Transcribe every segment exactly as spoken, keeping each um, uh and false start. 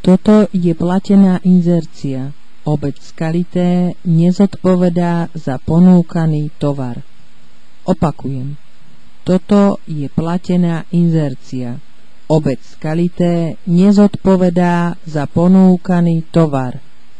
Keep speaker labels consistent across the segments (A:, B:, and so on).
A: Toto je platená inzercia. Obec Skalité nezodpovedá za ponúkaný tovar. Opakujem. Toto je platená inzercia. Obec Skalité nezodpovedá za ponúkaný tovar.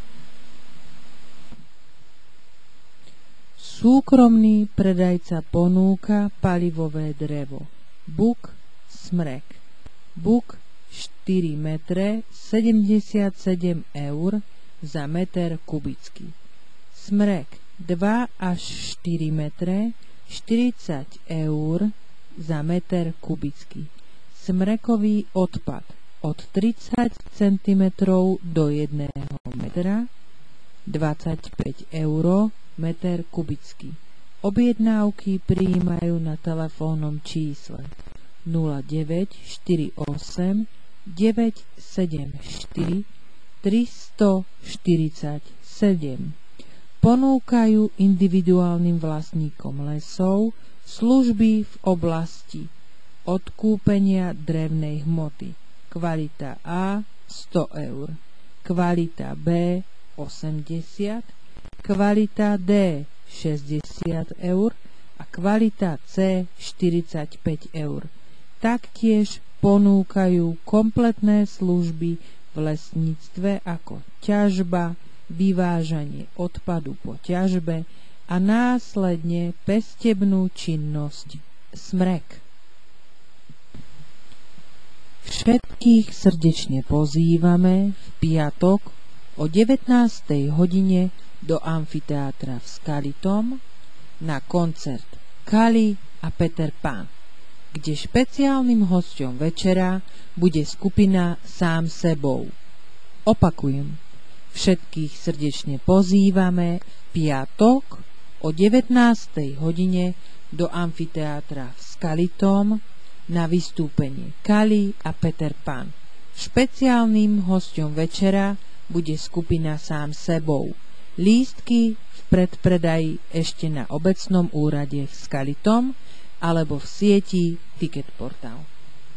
A: Súkromný predajca ponúka palivové drevo. Buk, smrek. Buk štyri metre sedemdesiatsedem eur za meter kubický. Smrek dva až štyri metre štyridsať eur za meter kubický. Smrekový odpad od tridsať centimetrov do jedného metra dvadsaťpäť eur meter kubický. Objednávky prijímajú na telefónnom čísle nula deväť štyri osem deväť sedem štyri tri štyri sedem. Ponúkajú individuálnym vlastníkom lesov služby v oblasti odkúpenia drevnej hmoty. Kvalita A sto eur, kvalita B osemdesiat, kvalita D šesťdesiat eur a kvalita C štyridsaťpäť eur. Taktiež ponúkajú kompletné služby v lesníctve ako ťažba, vyvážanie odpadu po ťažbe a následne pestebnú činnosť smrek. Všetkých srdečne pozývame v piatok o devätnástej hodine do amfiteátra v Skalitom na koncert Kali a Peter Pan, kde špeciálnym hosťom večera bude skupina Sám sebou. Opakujem, všetkých srdečne pozývame v piatok o devätnástej hodine do amfiteátra v Skalitom na vystúpenie Kali a Peter Pan. Špeciálnym hosťom večera bude skupina Sám sebou. Lístky v predpredaji ešte na obecnom úrade v Skalitom alebo v sieti Ticketportal.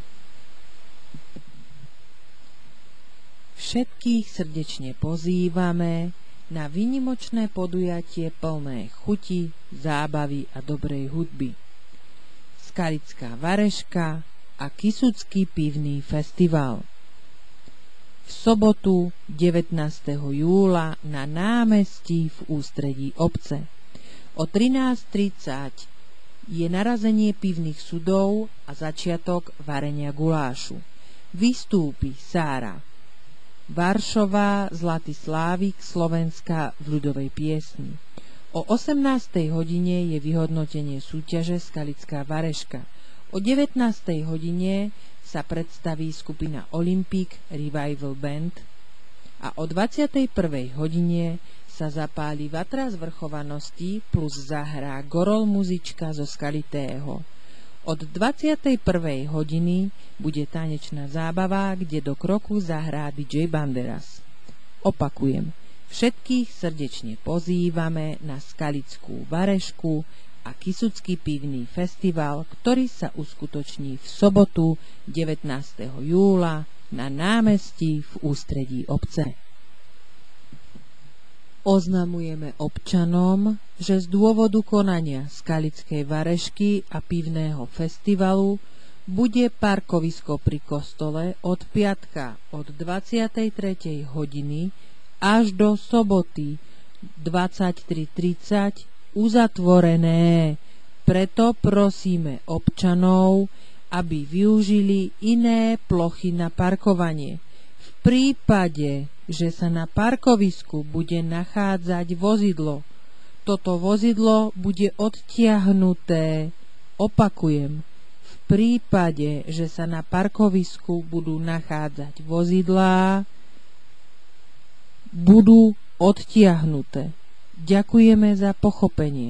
A: Všetkých srdečne pozývame na výnimočné podujatie plné chuti, zábavy a dobrej hudby. Skalická vareška a Kysucký pivný festival. V sobotu devätnásteho júla na námestí v ústredí obce. O trinásť tridsať je narazenie pivných sudov a začiatok varenia gulášu. Vystúpi Sára Varšová, Zlatý Slávik, Slovenska v ľudovej piesni. O osemnástej hodine je vyhodnotenie súťaže Skalická vareška. O devätnástej hodine sa predstaví skupina Olympic Revival Band a o dvadsiatej prvej hodine sa zapáli vatra zvrchovanosti plus zahrá gorol muzička zo Skalitého. Od dvadsiatej prvej hodiny bude tanečná zábava, kde do kroku zahrá dý džej Banderas. Opakujem, všetkých srdečne pozývame na Skalickú varešku a Kysucký pivný festival, ktorý sa uskutoční v sobotu devätnásteho júla na námestí v ústredí obce. Oznamujeme občanom, že z dôvodu konania Skalickej varešky a pivného festivalu bude parkovisko pri kostole od piatka od dvadsiatej tretej hodiny až do soboty dvadsaťtri tridsať uzatvorené. Preto prosíme občanov, aby využili iné plochy na parkovanie. V prípade, že sa na parkovisku bude nachádzať vozidlo, toto vozidlo bude odtiahnuté. Opakujem, v prípade, že sa na parkovisku budú nachádzať vozidlá, budú odtiahnuté. Ďakujeme za pochopenie.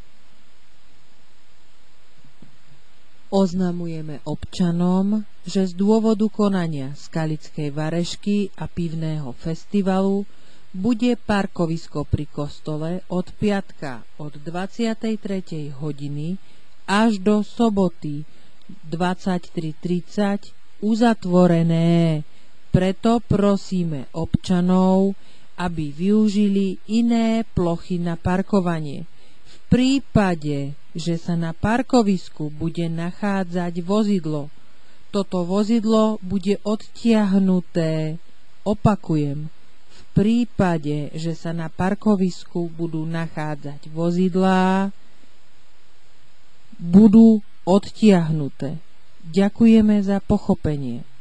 A: Oznamujeme občanom, že z dôvodu konania Skalickej varešky a pivného festivalu bude parkovisko pri kostole od piatka od dvadsiatej tretej hodiny až do soboty dvadsaťtri tridsať uzatvorené. Preto prosíme občanov, aby využili iné plochy na parkovanie. V prípade, že sa na parkovisku bude nachádzať vozidlo, toto vozidlo bude odtiahnuté. Opakujem, v prípade, že sa na parkovisku budú nachádzať vozidlá, budú odtiahnuté. Ďakujeme za pochopenie.